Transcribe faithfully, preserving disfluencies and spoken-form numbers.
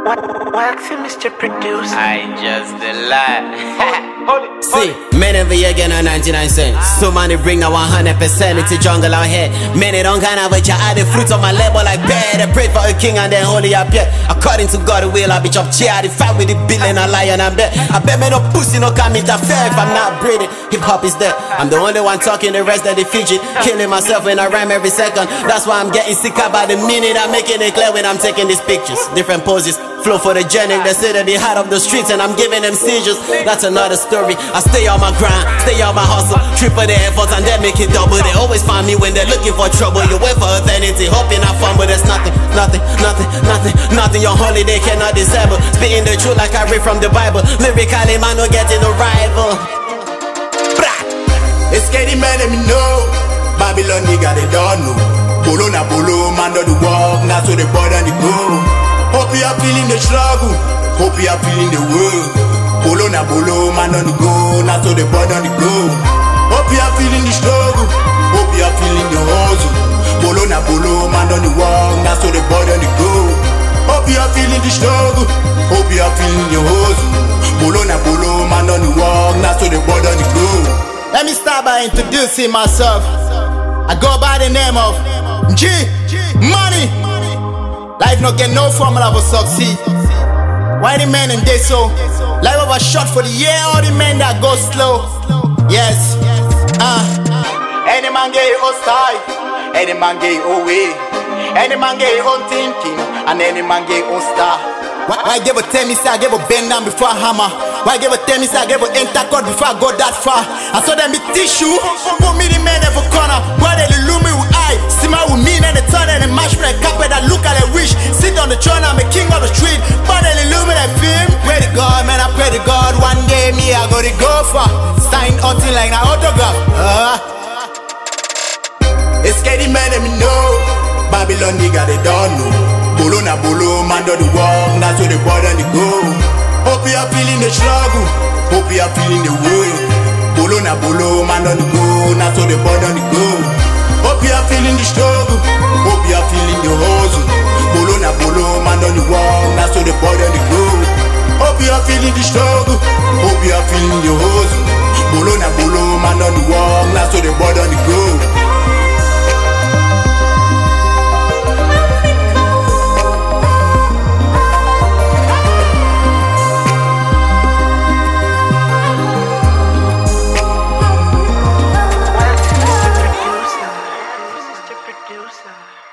Waxy Mister Producer. I just a lie. See, many of you again on ninety-nine cents. So money bring now one hundred percent into jungle out here. Many don't kind of with you add the fruits of my label like bad. They pray for a king and then holy appear. According to God, the will I be chop chair. I fight with the bill and a lion and bet. I bet me no pussy no come interfere if I'm not breathing. Hip hop is dead. I'm the only one talking, the rest of the fidget. Killing myself when I rhyme every second. That's why I'm getting sicker by the minute. I'm making it clear when I'm taking these pictures. Different poses, flow photogenic. They say that they hot of the streets and I'm giving them seizures. That's another story. I stay on my grind, stay on my hustle, triple the efforts and then make it double. They always find me when they're looking for trouble. You wait for eternity, hoping I fun, but there's nothing, nothing, nothing, nothing, nothing. Your holiday cannot disable. Spitting the truth like I read from the Bible. Lyrically, man, no getting a rival. It's getting mad at me, no. Babylon, they got it done, no. Bolo na bolo, man, do the walk, now so the border and the go. Hope you are feeling the struggle, hope you are feeling the world. Bolo na bolo, man on the go, now so the boy on the go. Hope you are feeling the struggle, hope you are feeling the hustle. Bolo na bolo, man on the walk, now so the boy on the go. Hope you are feeling the struggle, hope you are feeling the hustle. Bolo na bolo, man on the walk, now so the boy on the go. Let me start by introducing myself. I go by the name of G Money. Life no get no formula for succeed. Why the men and they so? Life over shot for the year, all the men that go slow. Yes, uh any man get his own style, any man get his own way, any man get his own thinking, and any man get his own star. Why, why give a tell me say I give a bend down before I hammer? Why give a tell me say I give a enter God before I go that far? I saw them be tissue, put me the man every corner. Why they illume me with eye, see my with me and the turn and the match me like carpet that look at the wish. Sit on the throne, I'm a king of the street, but they illume me like film. Pray to God, man, I pray to God. One day me I go to go for sign something like an autograph. Uh. It's getting mad at me, no. Babylon, they got it done, no. Bolo na bolo, man do the walk, now so the boy on the go. Hope you are feeling the struggle, hope you are feeling the world. Bolo na bolo, man on the go, now so the boy on the go. Hope you are feeling the struggle, hope you are feeling the hustle. Bolo na bolo, man on the walk, now so the boy on the go. Hope you are feeling the struggle, hope you are feeling the hustle. Bolo na bolo, man on the walk, now so the boy on the go. Mister Producer.